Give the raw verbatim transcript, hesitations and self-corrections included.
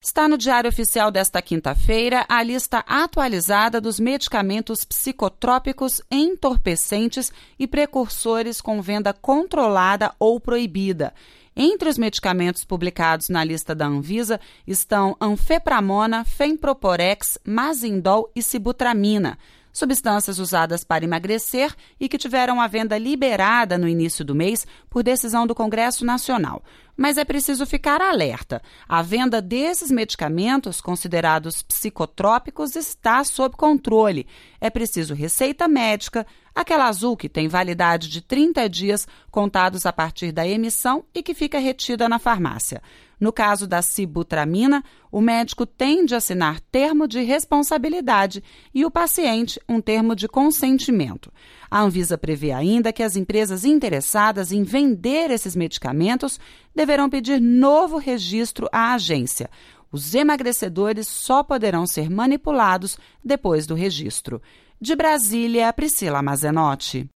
Está no Diário Oficial desta quinta-feira a lista atualizada dos medicamentos psicotrópicos, entorpecentes e precursores com venda controlada ou proibida. Entre os medicamentos publicados na lista da Anvisa estão anfepramona, femproporex, mazindol e sibutramina, substâncias usadas para emagrecer e que tiveram a venda liberada no início do mês por decisão do Congresso Nacional. Mas é preciso ficar alerta. A venda desses medicamentos, considerados psicotrópicos, está sob controle. É preciso receita médica, aquela azul que tem validade de trinta dias contados a partir da emissão e que fica retida na farmácia. No caso da sibutramina, o médico tem de assinar termo de responsabilidade e o paciente um termo de consentimento. A Anvisa prevê ainda que as empresas interessadas em vender esses medicamentos deverão pedir novo registro à agência. Os emagrecedores só poderão ser manipulados depois do registro. De Brasília, Priscila Mazenotti.